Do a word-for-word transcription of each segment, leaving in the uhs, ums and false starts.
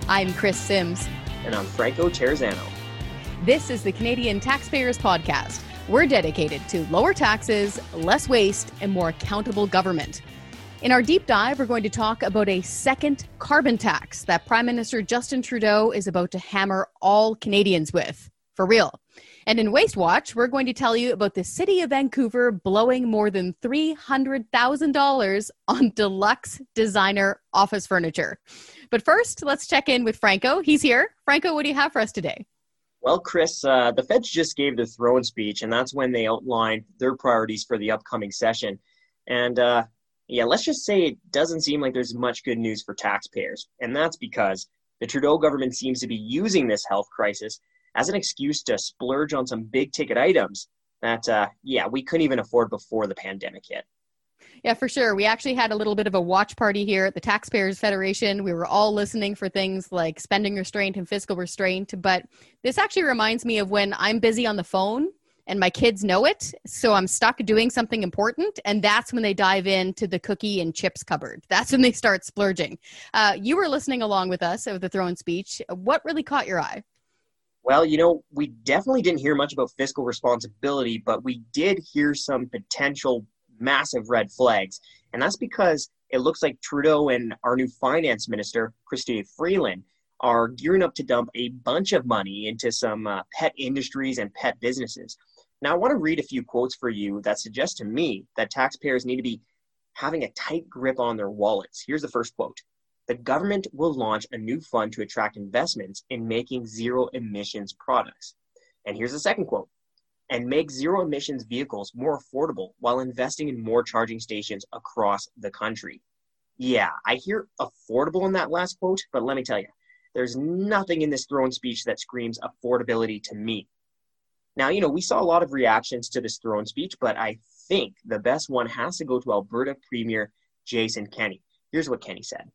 I'm Chris Sims. And I'm Franco Terrazzano. This is the Canadian Taxpayers Podcast. We're dedicated to lower taxes, less waste, and more accountable government. In our deep dive, we're going to talk about a second carbon tax that Prime Minister Justin Trudeau is about to hammer all Canadians with. For real. And in Waste Watch, we're going to tell you about the city of Vancouver blowing more than three hundred thousand dollars on deluxe designer office furniture. But first, let's check in with Franco. He's here. Franco, what do you have for us today? Well, Chris, uh, the Feds just gave their throne speech, and that's when they outlined their priorities for the upcoming session. And uh, yeah, let's just say it doesn't seem like there's much good news for taxpayers. And that's because the Trudeau government seems to be using this health crisis as an excuse to splurge on some big ticket items that, uh, yeah, we couldn't even afford before the pandemic hit. Yeah, for sure. We actually had a little bit of a watch party here at the Taxpayers Federation. We were all listening for things like spending restraint and fiscal restraint. But this actually reminds me of when I'm busy on the phone and my kids know it. So I'm stuck doing something important. And that's when they dive into the cookie and chips cupboard. That's when they start splurging. Uh, you were listening along with us of the throne speech. What really caught your eye? Well, you know, we definitely didn't hear much about fiscal responsibility, but we did hear some potential massive red flags. And that's because it looks like Trudeau and our new finance minister, Chrystia Freeland, are gearing up to dump a bunch of money into some uh, pet industries and pet businesses. Now, I want to read a few quotes for you that suggest to me that taxpayers need to be having a tight grip on their wallets. Here's the first quote. The government will launch a new fund to attract investments in making zero emissions products. And here's the second quote. And make zero emissions vehicles more affordable while investing in more charging stations across the country. Yeah, I hear affordable in that last quote, but let me tell you, there's nothing in this throne speech that screams affordability to me. Now, you know, we saw a lot of reactions to this throne speech, but I think the best one has to go to Alberta Premier Jason Kenney. Here's what Kenney said.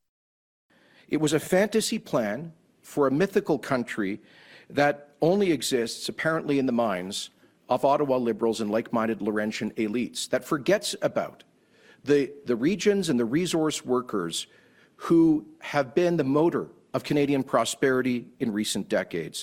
It was a fantasy plan for a mythical country that only exists apparently in the minds of Ottawa Liberals and like-minded Laurentian elites, that forgets about the, the regions and the resource workers who have been the motor of Canadian prosperity in recent decades.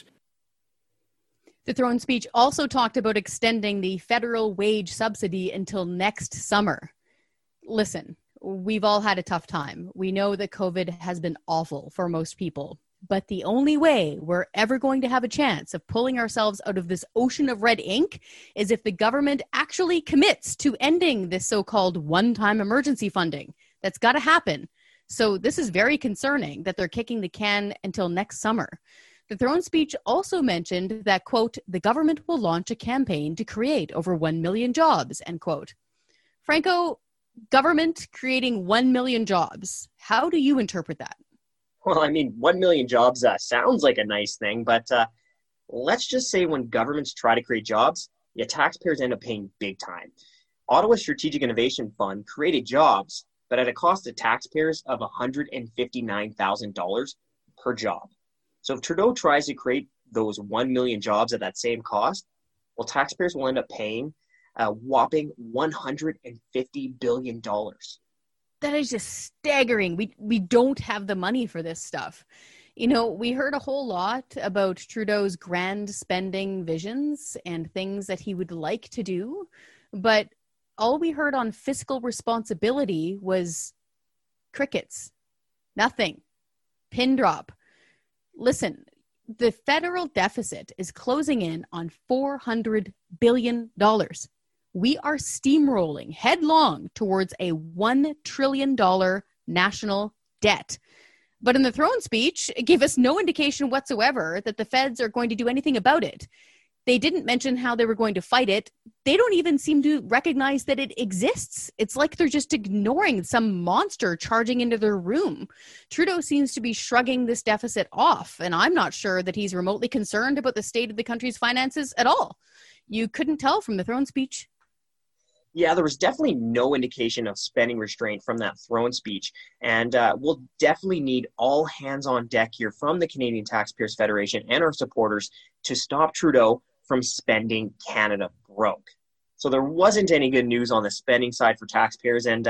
The throne speech also talked about extending the federal wage subsidy until next summer. Listen, we've all had a tough time. We know that COVID has been awful for most people. But the only way we're ever going to have a chance of pulling ourselves out of this ocean of red ink is if the government actually commits to ending this so-called one-time emergency funding. That's got to happen. So this is very concerning that they're kicking the can until next summer. The throne speech also mentioned that, quote, the government will launch a campaign to create over one million jobs, end quote. Franco, government creating one million jobs. How do you interpret that? Well, I mean, one million jobs uh, sounds like a nice thing, but uh, let's just say when governments try to create jobs, yeah, taxpayers end up paying big time. Ottawa Strategic Innovation Fund created jobs, but at a cost to taxpayers of one hundred fifty-nine thousand dollars per job. So if Trudeau tries to create those one million jobs at that same cost, well, taxpayers will end up paying a whopping one hundred fifty billion dollars. That is just staggering. We we don't have the money for this stuff. You know, we heard a whole lot about Trudeau's grand spending visions and things that he would like to do, but all we heard on fiscal responsibility was crickets. Nothing. Pin drop. Listen, the federal deficit is closing in on four hundred billion dollars. We are steamrolling headlong towards a one trillion dollars national debt. But in the throne speech, it gave us no indication whatsoever that the feds are going to do anything about it. They didn't mention how they were going to fight it. They don't even seem to recognize that it exists. It's like they're just ignoring some monster charging into their room. Trudeau seems to be shrugging this deficit off, and I'm not sure that he's remotely concerned about the state of the country's finances at all. You couldn't tell from the throne speech. Yeah, there was definitely no indication of spending restraint from that throne speech. And uh, we'll definitely need all hands on deck here from the Canadian Taxpayers Federation and our supporters to stop Trudeau from spending Canada broke. So there wasn't any good news on the spending side for taxpayers. And uh,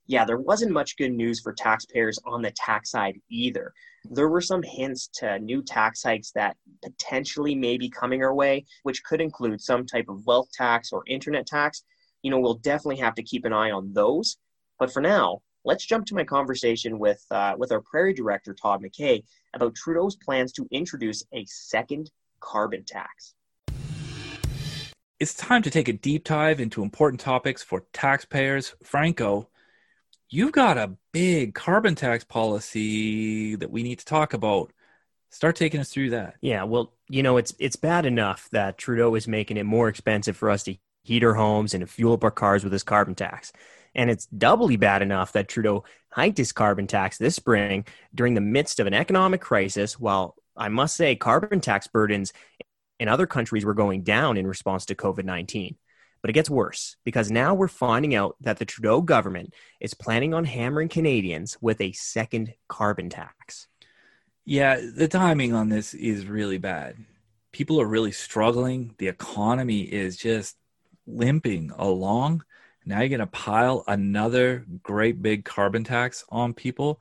Yeah, there wasn't much good news for taxpayers on the tax side either. There were some hints to new tax hikes that potentially may be coming our way, which could include some type of wealth tax or internet tax. You know, we'll definitely have to keep an eye on those. But for now, let's jump to my conversation with uh, with our Prairie Director, Todd McKay, about Trudeau's plans to introduce a second carbon tax. It's time to take a deep dive into important topics for taxpayers. Franco, you've got a big carbon tax policy that we need to talk about. Start taking us through that. Yeah, well, you know, it's it's bad enough that Trudeau is making it more expensive for us to heat our homes and to fuel up our cars with his carbon tax. And it's doubly bad enough that Trudeau hiked his carbon tax this spring during the midst of an economic crisis, while I must say carbon tax burdens in other countries were going down in response to covid nineteen. But it gets worse, because now we're finding out that the Trudeau government is planning on hammering Canadians with a second carbon tax. Yeah, the timing on this is really bad. People are really struggling. The economy is just limping along. Now you're going to pile another great big carbon tax on people.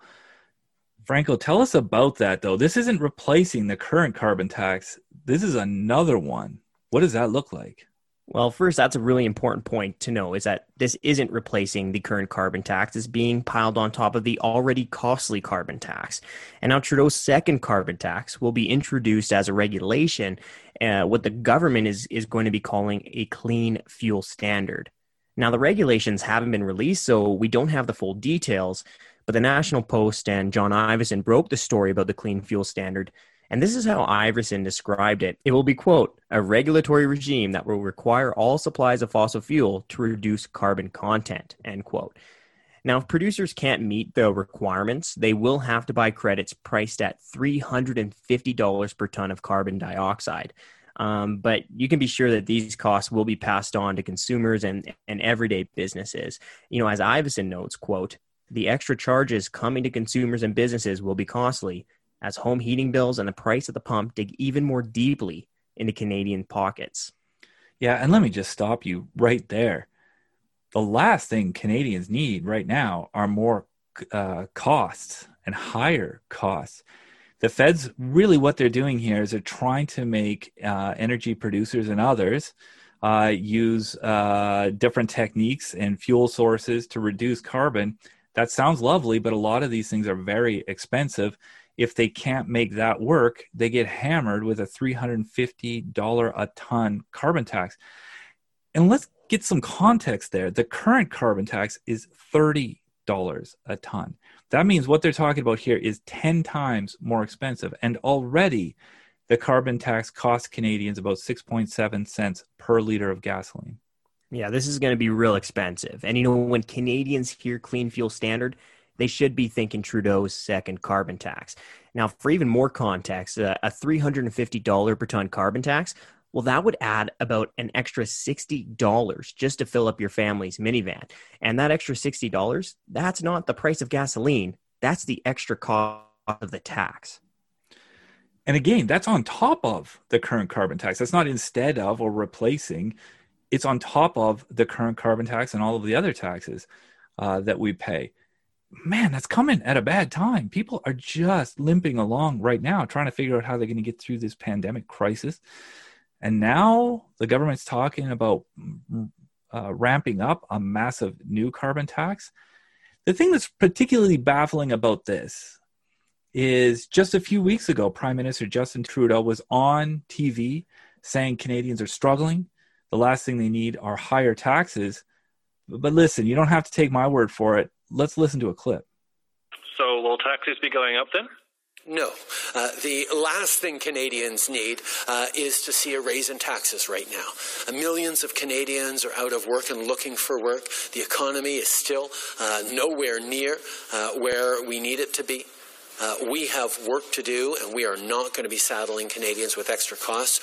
Franco, tell us about that, though. This isn't replacing the current carbon tax. This is another one. What does that look like? Well, first, that's a really important point to know, is that this isn't replacing the current carbon tax. It's being piled on top of the already costly carbon tax. And now Trudeau's second carbon tax will be introduced as a regulation, uh, what the government is, is going to be calling a clean fuel standard. Now, the regulations haven't been released, so we don't have the full details, but the National Post and John Ivison broke the story about the clean fuel standard. And this is how Ivison described it. It will be, quote, a regulatory regime that will require all supplies of fossil fuel to reduce carbon content, end quote. Now, if producers can't meet the requirements, they will have to buy credits priced at three hundred fifty dollars per ton of carbon dioxide. Um, but you can be sure that these costs will be passed on to consumers and, and everyday businesses. You know, as Ivison notes, quote, the extra charges coming to consumers and businesses will be costly, as home heating bills and the price at the pump dig even more deeply into Canadian pockets. Yeah, and let me just stop you right there. The last thing Canadians need right now are more uh, costs and higher costs. The feds, really what they're doing here is they're trying to make uh, energy producers and others uh, use uh, different techniques and fuel sources to reduce carbon. That sounds lovely, but a lot of these things are very expensive. If they can't make that work, they get hammered with a three hundred fifty dollars a ton carbon tax. And let's get some context there. The current carbon tax is thirty dollars a ton. That means what they're talking about here is ten times more expensive. And already the carbon tax costs Canadians about six point seven cents per liter of gasoline. Yeah, this is going to be real expensive. And you know, when Canadians hear clean fuel standard, they should be thinking Trudeau's second carbon tax. Now, for even more context, uh, a three hundred fifty dollars per ton carbon tax, well, that would add about an extra sixty dollars just to fill up your family's minivan. And that extra sixty dollars, that's not the price of gasoline. That's the extra cost of the tax. And again, that's on top of the current carbon tax. That's not instead of or replacing. It's on top of the current carbon tax and all of the other taxes uh, that we pay. Man, that's coming at a bad time. People are just limping along right now, trying to figure out how they're going to get through this pandemic crisis. And now the government's talking about uh, ramping up a massive new carbon tax. The thing that's particularly baffling about this is just a few weeks ago, Prime Minister Justin Trudeau was on T V saying Canadians are struggling. The last thing they need are higher taxes. But listen, you don't have to take my word for it. Let's listen to a clip. So will taxes be going up then? No. Uh, the last thing Canadians need uh, is to see a raise in taxes right now. Uh, millions of Canadians are out of work and looking for work. The economy is still uh, nowhere near uh, where we need it to be. Uh, we have work to do, and we are not going to be saddling Canadians with extra costs.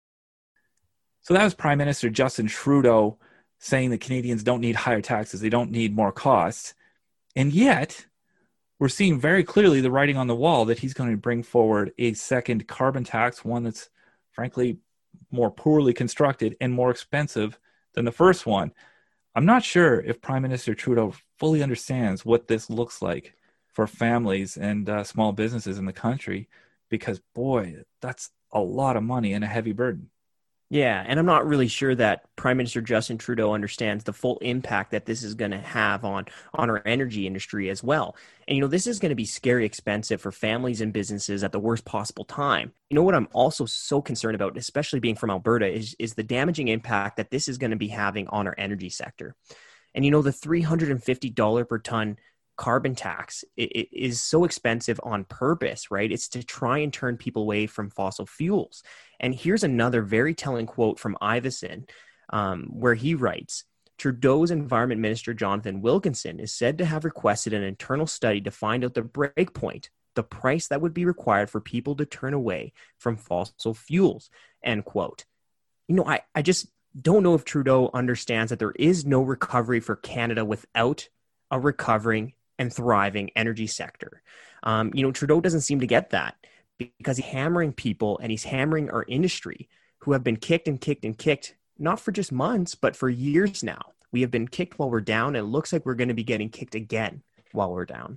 So that was Prime Minister Justin Trudeau saying that Canadians don't need higher taxes. They don't need more costs. And yet, we're seeing very clearly the writing on the wall that he's going to bring forward a second carbon tax, one that's frankly more poorly constructed and more expensive than the first one. I'm not sure if Prime Minister Trudeau fully understands what this looks like for families and uh, small businesses in the country, because boy, that's a lot of money and a heavy burden. Yeah, and I'm not really sure that Prime Minister Justin Trudeau understands the full impact that this is going to have on, on our energy industry as well. And, you know, this is going to be scary expensive for families and businesses at the worst possible time. You know what I'm also so concerned about, especially being from Alberta, is, is the damaging impact that this is going to be having on our energy sector. And, you know, the three hundred fifty dollars per ton carbon tax it, it is so expensive on purpose, right? It's to try and turn people away from fossil fuels. And here's another very telling quote from Ivison, um, where he writes, Trudeau's Environment Minister Jonathan Wilkinson is said to have requested an internal study to find out the break point, the price that would be required for people to turn away from fossil fuels, end quote. You know, I, I just don't know if Trudeau understands that there is no recovery for Canada without a recovering and thriving energy sector. Um, you know, Trudeau doesn't seem to get that because he's hammering people and he's hammering our industry who have been kicked and kicked and kicked, not for just months, but for years now. We have been kicked while we're down, and it looks like we're going to be getting kicked again while we're down.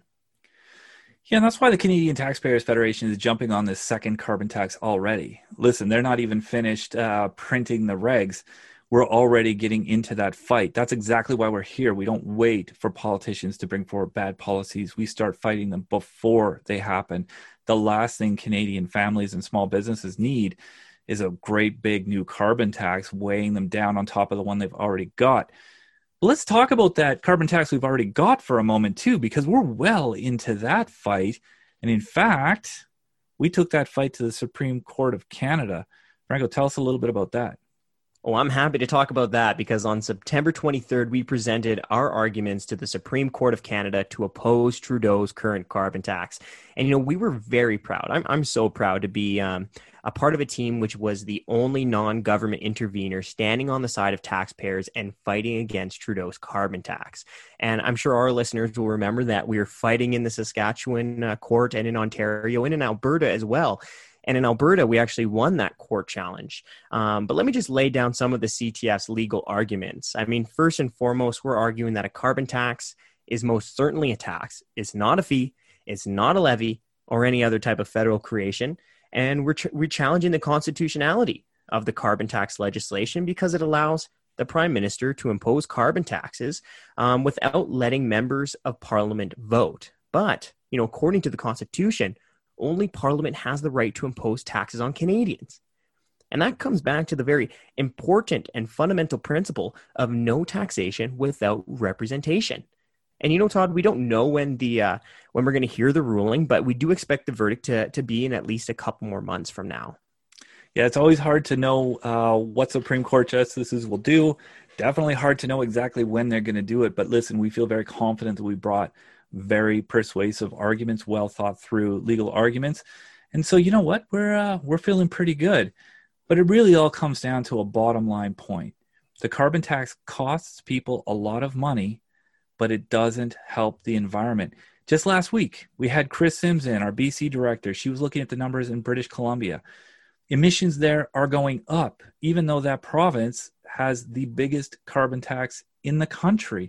Yeah, and that's why the Canadian Taxpayers Federation is jumping on this second carbon tax already. Listen, they're not even finished uh, printing the regs. We're already getting into that fight. That's exactly why we're here. We don't wait for politicians to bring forward bad policies. We start fighting them before they happen. The last thing Canadian families and small businesses need is a great big new carbon tax weighing them down on top of the one they've already got. But let's talk about that carbon tax we've already got for a moment too, because we're well into that fight. And in fact, we took that fight to the Supreme Court of Canada. Franco, tell us a little bit about that. Oh, I'm happy to talk about that because on September twenty-third, we presented our arguments to the Supreme Court of Canada to oppose Trudeau's current carbon tax. And, you know, we were very proud. I'm, I'm so proud to be um, a part of a team which was the only non-government intervener standing on the side of taxpayers and fighting against Trudeau's carbon tax. And I'm sure our listeners will remember that we were fighting in the Saskatchewan uh, court and in Ontario and in Alberta as well. And in Alberta, we actually won that court challenge. Um, but let me just lay down some of the C T F's legal arguments. I mean, first and foremost, we're arguing that a carbon tax is most certainly a tax. It's not a fee. It's not a levy or any other type of federal creation. And we're, ch- we're challenging the constitutionality of the carbon tax legislation because it allows the Prime Minister to impose carbon taxes um, without letting members of Parliament vote. But, you know, according to the Constitution, only Parliament has the right to impose taxes on Canadians. And that comes back to the very important and fundamental principle of no taxation without representation. And you know, Todd, we don't know when the uh, when we're going to hear the ruling, but we do expect the verdict to, to be in at least a couple more months from now. Yeah, it's always hard to know uh, what Supreme Court justices will do. Definitely hard to know exactly when they're going to do it. But listen, we feel very confident that we brought very persuasive arguments, well thought through legal arguments. And so, you know what, we're uh, we're feeling pretty good. But it really all comes down to a bottom line point. The carbon tax costs people a lot of money, but it doesn't help the environment. Just last week, we had Chris Sims in, our B C director. She was looking at the numbers in British Columbia. Emissions there are going up, even though that province has the biggest carbon tax in the country.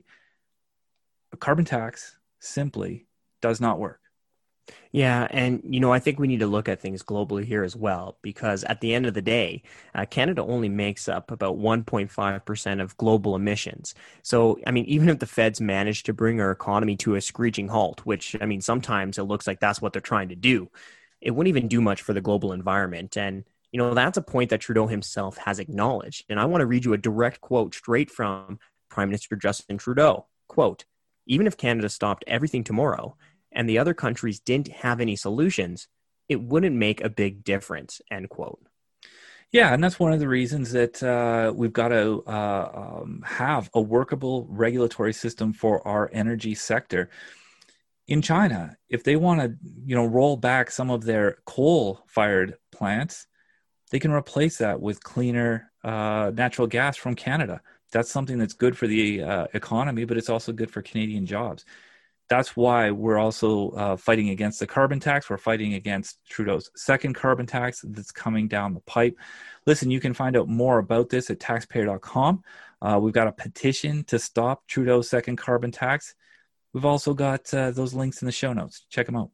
A carbon tax simply does not work. Yeah, and you know, I think we need to look at things globally here as well, because at the end of the day, uh, Canada only makes up about one point five percent of global emissions. So, I mean, even if the feds manage to bring our economy to a screeching halt, which, I mean, sometimes it looks like that's what they're trying to do, it wouldn't even do much for the global environment. And, you know, that's a point that Trudeau himself has acknowledged. And I want to read you a direct quote straight from Prime Minister Justin Trudeau. Quote, "Even if Canada stopped everything tomorrow and the other countries didn't have any solutions, it wouldn't make a big difference," end quote. Yeah, and that's one of the reasons that uh, we've got to uh, um, have a workable regulatory system for our energy sector. In China, if they want to, you know, roll back some of their coal-fired plants, they can replace that with cleaner uh, natural gas from Canada. That's something that's good for the uh, economy, but it's also good for Canadian jobs. that's why we're also uh, fighting against the carbon tax. We're fighting against Trudeau's second carbon tax that's coming down the pipe. Listen, you can find out more about this at taxpayer dot com. Uh, we've got a petition to stop Trudeau's second carbon tax. We've also got uh, those links in the show notes. Check them out.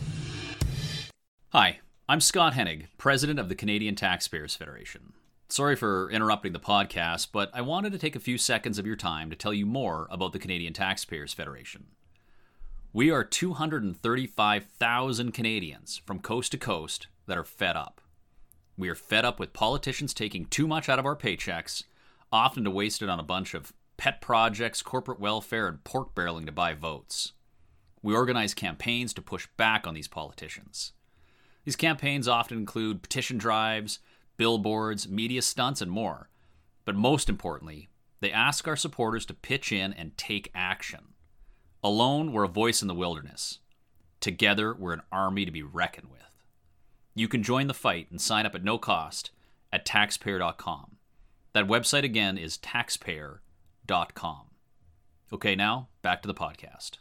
Hi, I'm Scott Hennig, president of the Canadian Taxpayers Federation. Sorry for interrupting the podcast, but I wanted to take a few seconds of your time to tell you more about the Canadian Taxpayers Federation. We are two hundred thirty-five thousand Canadians from coast to coast that are fed up. We are fed up with politicians taking too much out of our paychecks, often to waste it on a bunch of pet projects, corporate welfare, and pork barreling to buy votes. We organize campaigns to push back on these politicians. These campaigns often include petition drives, billboards, media stunts, and more. But most importantly, they ask our supporters to pitch in and take action. Alone, we're a voice in the wilderness. Together, we're an army to be reckoned with. You can join the fight and sign up at no cost at taxpayer dot com. That website again is taxpayer dot com. Okay, now back to the podcast.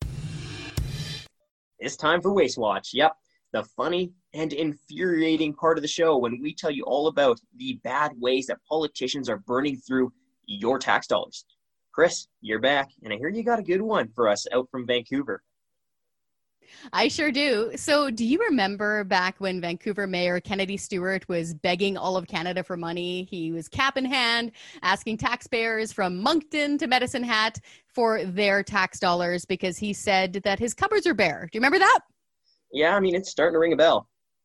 It's time for Waste Watch. Yep, the funny and infuriating part of the show when we tell you all about the bad ways that politicians are burning through your tax dollars. Chris, you're back, and I hear you got a good one for us out from Vancouver. I sure do. So do you remember back when Vancouver Mayor Kennedy Stewart was begging all of Canada for money? He was cap in hand, asking taxpayers from Moncton to Medicine Hat for their tax dollars because he said that his cupboards are bare. Do you remember that? Yeah, I mean, it's starting to ring a bell.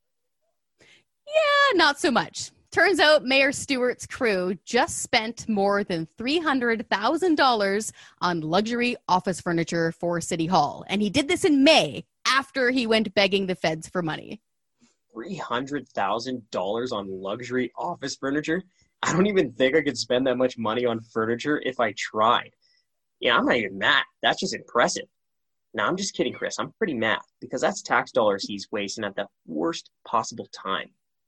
Yeah, not so much. Turns out Mayor Stewart's crew just spent more than three hundred thousand dollars on luxury office furniture for City Hall. And he did this in May after he went begging the feds for money. three hundred thousand dollars on luxury office furniture? I don't even think I could spend that much money on furniture if I tried. Yeah, I'm not even mad. That's just impressive. No, I'm just kidding, Chris. I'm pretty mad because that's tax dollars he's wasting at the worst possible time.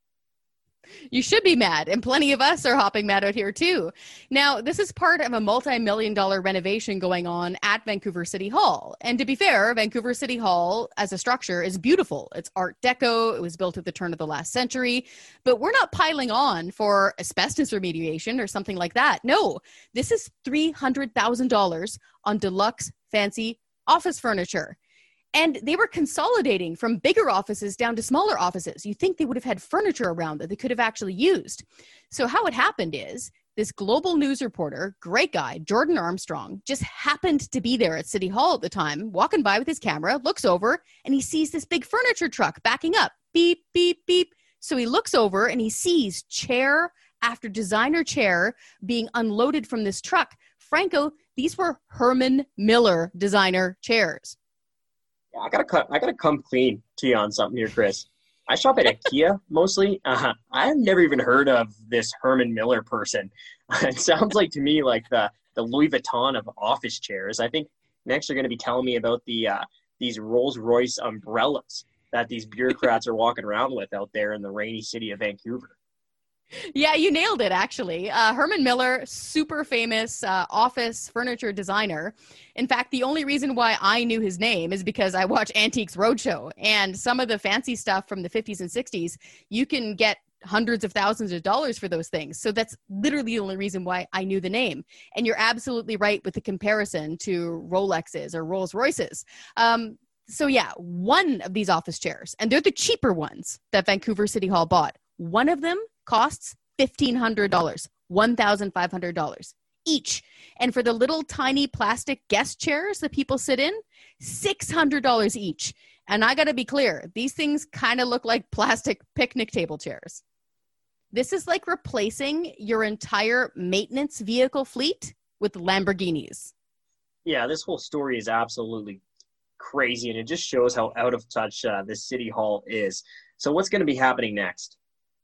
You should be mad, and plenty of us are hopping mad out here too. Now, this is part of a multi-million dollar renovation going on at Vancouver City Hall. And to be fair, Vancouver City Hall as a structure is beautiful. It's Art Deco. It was built at the turn of the last century. But we're not piling on for asbestos remediation or something like that. No, this is three hundred thousand dollars on deluxe fancy office furniture. And they were consolidating from bigger offices down to smaller offices. You think they would have had furniture around that they could have actually used. So how it happened is this global news reporter, great guy, Jordan Armstrong, just happened to be there at City Hall at the time, walking by with his camera, looks over, and he sees this big furniture truck backing up. Beep, beep, beep. So he looks over and he sees chair after designer chair being unloaded from this truck. Franco, these were Herman Miller designer chairs. I gotta cut. I gotta come clean to you on something here, Chris. I shop at IKEA mostly. Uh, I've never even heard of this Herman Miller person. It sounds like to me like the the Louis Vuitton of office chairs. I think next you're going to be telling me about the uh, these Rolls-Royce umbrellas that these bureaucrats are walking around with out there in the rainy city of Vancouver. Yeah, you nailed it, actually. Uh, Herman Miller, super famous uh, office furniture designer. In fact, the only reason why I knew his name is because I watch Antiques Roadshow. And some of the fancy stuff from the fifties and sixties, you can get hundreds of thousands of dollars for those things. So that's literally the only reason why I knew the name. And you're absolutely right with the comparison to Rolexes or Rolls Royces. Um, so yeah, one of these office chairs, and they're the cheaper ones that Vancouver City Hall bought. One of them costs fifteen hundred dollars, one thousand five hundred dollars each. And for the little tiny plastic guest chairs that people sit in, six hundred dollars each. And I got to be clear, these things kind of look like plastic picnic table chairs. This is like replacing your entire maintenance vehicle fleet with Lamborghinis. Yeah, this whole story is absolutely crazy, and it just shows how out of touch uh, this City Hall is. So what's going to be happening next?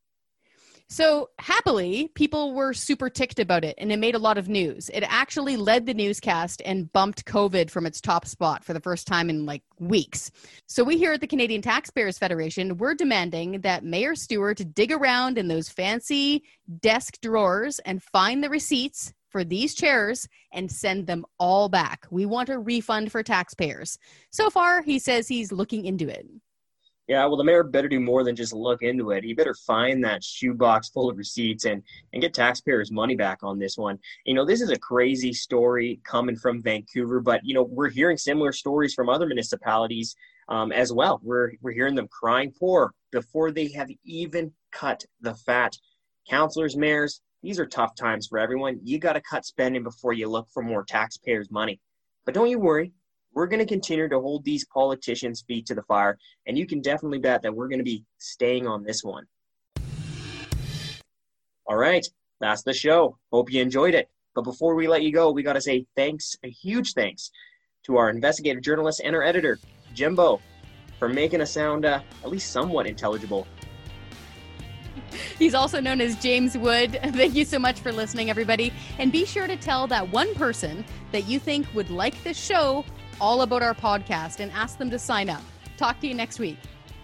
So happily, people were super ticked about it, and it made a lot of news. It actually led the newscast and bumped COVID from its top spot for the first time in like weeks. So we here at the Canadian Taxpayers Federation, we're demanding that Mayor Stewart dig around in those fancy desk drawers and find the receipts for these chairs and send them all back. We want a refund for taxpayers. So far, he says he's looking into it. Yeah, well, the mayor better do more than just look into it. He better find that shoebox full of receipts and, and get taxpayers' money back on this one. You know, this is a crazy story coming from Vancouver, but, you know, we're hearing similar stories from other municipalities um, as well. We're, we're hearing them crying poor before they have even cut the fat. Councillors, mayors, these are tough times for everyone. You got to cut spending before you look for more taxpayers' money. But don't you worry. We're going to continue to hold these politicians' feet to the fire, and you can definitely bet that we're going to be staying on this one. All right, that's the show. Hope you enjoyed it. But before we let you go, we got to say thanks, a huge thanks, to our investigative journalist and our editor, Jimbo, for making us sound uh, at least somewhat intelligible. He's also known as James Wood. Thank you so much for listening, everybody. And be sure to tell that one person that you think would like this show all about our podcast and ask them to sign up. Talk to you next week.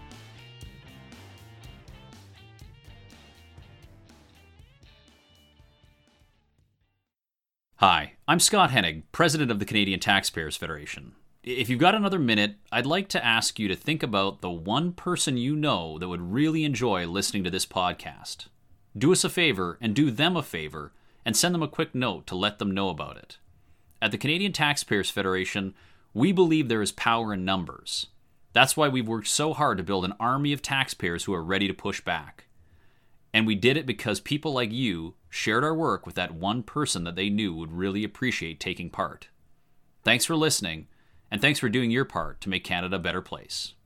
Hi, I'm Scott Hennig, President of the Canadian Taxpayers Federation. If you've got another minute, I'd like to ask you to think about the one person you know that would really enjoy listening to this podcast. Do us a favor and do them a favor and send them a quick note to let them know about it. At the Canadian Taxpayers Federation, we believe there is power in numbers. That's why we've worked so hard to build an army of taxpayers who are ready to push back. And we did it because people like you shared our work with that one person that they knew would really appreciate taking part. Thanks for listening, and thanks for doing your part to make Canada a better place.